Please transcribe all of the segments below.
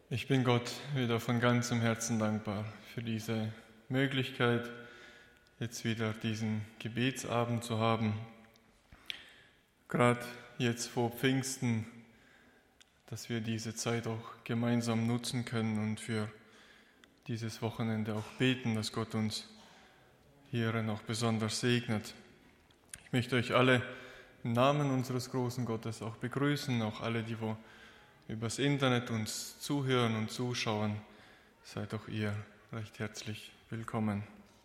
Ich bin Gott wieder von ganzem Herzen dankbar für diese Möglichkeit, jetzt wieder diesen Gebetsabend zu haben. Gerade jetzt vor Pfingsten, dass wir diese Zeit auch gemeinsam nutzen können und für dieses Wochenende auch beten, dass Gott uns hierin auch besonders segnet. Ich möchte euch alle im Namen unseres großen Gottes auch begrüßen, auch alle, die übers Internet uns zuhören und zuschauen. Seid auch ihr recht herzlich willkommen.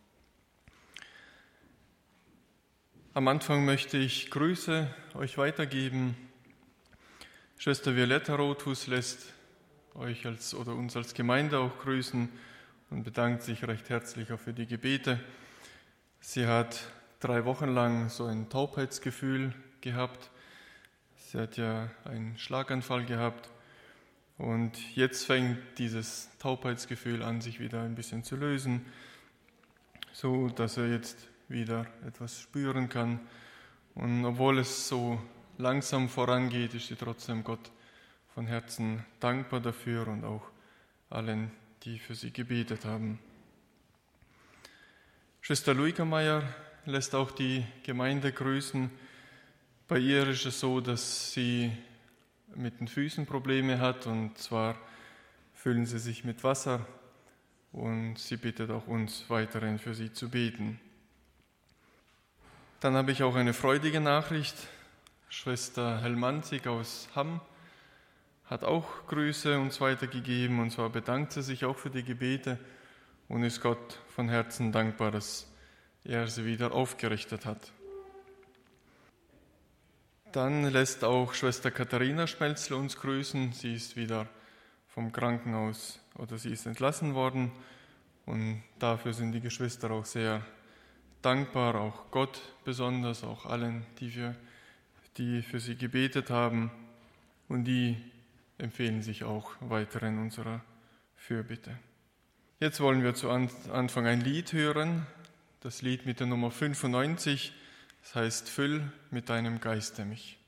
Am Anfang möchte ich Grüße euch weitergeben. Schwester Violetta Rothus lässt euch uns als Gemeinde auch grüßen und bedankt sich recht herzlich auch für die Gebete. Sie hat 3 Wochen lang so ein Taubheitsgefühl gehabt. Sie hat ja einen Schlaganfall gehabt und jetzt fängt dieses Taubheitsgefühl an, sich wieder ein bisschen zu lösen, so dass er jetzt wieder etwas spüren kann. Und obwohl es so langsam vorangeht, ist sie trotzdem Gott von Herzen dankbar dafür und auch allen, die für sie gebetet haben. Schwester Luika Meier lässt auch die Gemeinde grüßen. Bei ihr ist es so, dass sie mit den Füßen Probleme hat, und zwar füllen sie sich mit Wasser, und sie bittet auch uns weiterhin für sie zu beten. Dann habe ich auch eine freudige Nachricht. Schwester Helmanzig aus Hamm hat auch Grüße uns weitergegeben, und zwar bedankt sie sich auch für die Gebete und ist Gott von Herzen dankbar, dass er sie wieder aufgerichtet hat. Dann lässt auch Schwester Katharina Schmelzle uns grüßen. Sie ist wieder vom Krankenhaus sie ist entlassen worden, und dafür sind die Geschwister auch sehr dankbar, auch Gott besonders, auch allen, die für sie gebetet haben, und die empfehlen sich auch weiter in unserer Fürbitte. Jetzt wollen wir zu Anfang ein Lied hören, das Lied mit der Nummer 95. Das heißt, füll mit deinem Geiste mich.